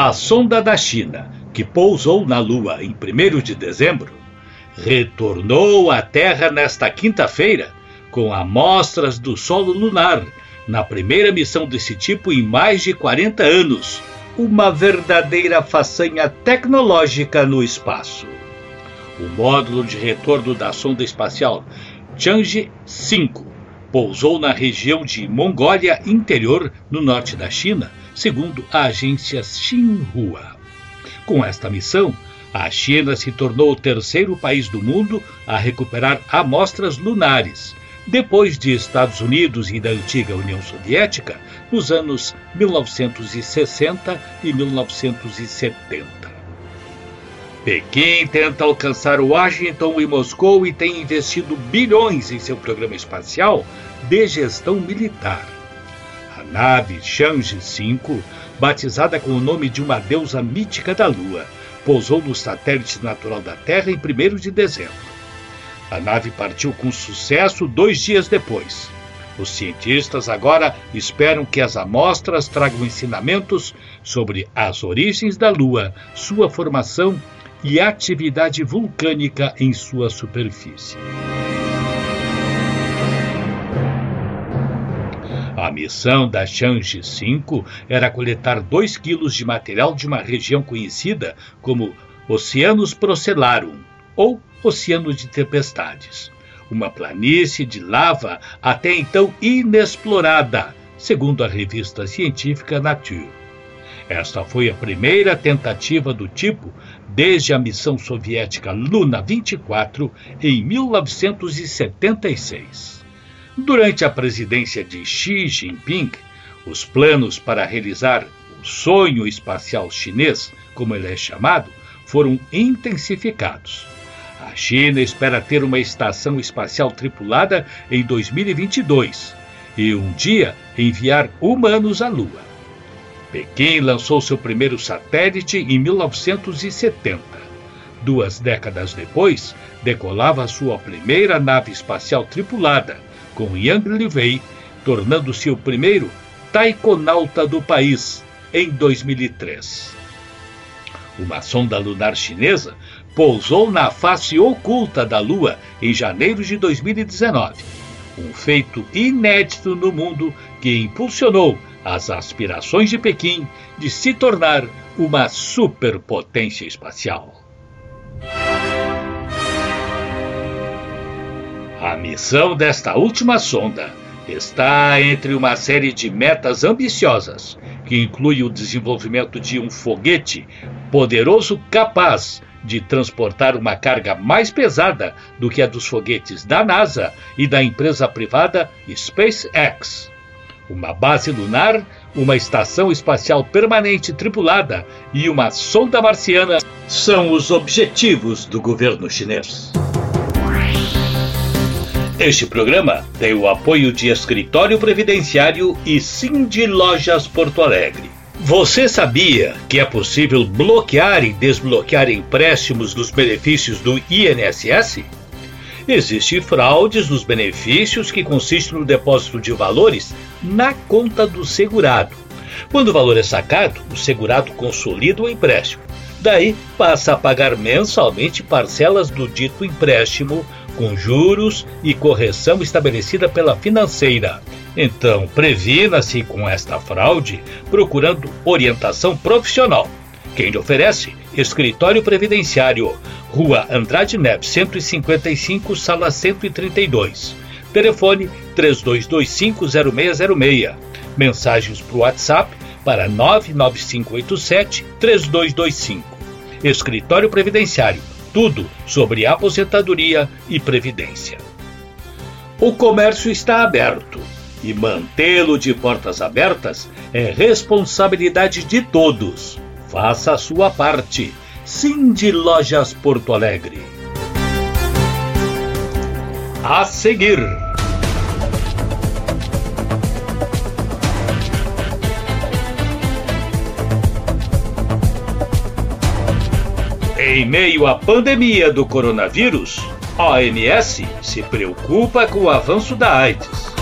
A sonda da China, que pousou na Lua em 1º de dezembro, retornou à Terra nesta quinta-feira com amostras do solo lunar, na primeira missão desse tipo em mais de 40 anos, uma verdadeira façanha tecnológica no espaço. O módulo de retorno da sonda espacial Chang'e 5 pousou na região de Mongólia Interior, no norte da China, segundo a agência Xinhua. Com esta missão, a China se tornou o 3º país do mundo a recuperar amostras lunares, depois de Estados Unidos e da antiga União Soviética, nos anos 1960 e 1970. Pequim tenta alcançar Washington e Moscou e tem investido bilhões em seu programa espacial de gestão militar. A nave Chang'e 5, batizada com o nome de uma deusa mítica da Lua, pousou no satélite natural da Terra em 1º de dezembro. A nave partiu com sucesso 2 dias depois. Os cientistas agora esperam que as amostras tragam ensinamentos sobre as origens da Lua, sua formação e atividade vulcânica em sua superfície. A missão da Chang'e 5 era coletar 2 quilos de material de uma região conhecida como Oceanus Procellarum, ou Oceano de Tempestades, uma planície de lava até então inexplorada, segundo a revista científica Nature. Esta foi a primeira tentativa do tipo desde a missão soviética Luna 24 em 1976. Durante a presidência de Xi Jinping, os planos para realizar o sonho espacial chinês, como ele é chamado, foram intensificados. A China espera ter uma estação espacial tripulada em 2022 e um dia enviar humanos à Lua. Pequim lançou seu primeiro satélite em 1970. 2 décadas depois, decolava sua primeira nave espacial tripulada, com Yang Liwei, tornando-se o primeiro taikonauta do país em 2003. Uma sonda lunar chinesa pousou na face oculta da Lua em janeiro de 2019, um feito inédito no mundo que impulsionou as aspirações de Pequim de se tornar uma superpotência espacial. A missão desta última sonda está entre uma série de metas ambiciosas, que inclui o desenvolvimento de um foguete poderoso capaz de transportar uma carga mais pesada do que a dos foguetes da NASA e da empresa privada SpaceX. Uma base lunar, uma estação espacial permanente tripulada e uma sonda marciana são os objetivos do governo chinês. Este programa tem o apoio de Escritório Previdenciário e Cindy Lojas Porto Alegre. Você sabia que é possível bloquear e desbloquear empréstimos dos benefícios do INSS? Existem fraudes nos benefícios que consistem no depósito de valores na conta do segurado. Quando o valor é sacado, o segurado consolida o empréstimo. Daí passa a pagar mensalmente parcelas do dito empréstimo, com juros e correção estabelecida pela financeira. Então, previna-se com esta fraude procurando orientação profissional. Quem lhe oferece? Escritório Previdenciário, Rua Andrade Neves, 155, sala 132. Telefone 3225-0606. Mensagens para o WhatsApp para 99587-3225. Escritório Previdenciário. Tudo sobre aposentadoria e previdência. O comércio está aberto e mantê-lo de portas abertas é responsabilidade de todos. Faça a sua parte. Cindy Lojas Porto Alegre. A seguir. Em meio à pandemia do coronavírus, a OMS se preocupa com o avanço da AIDS.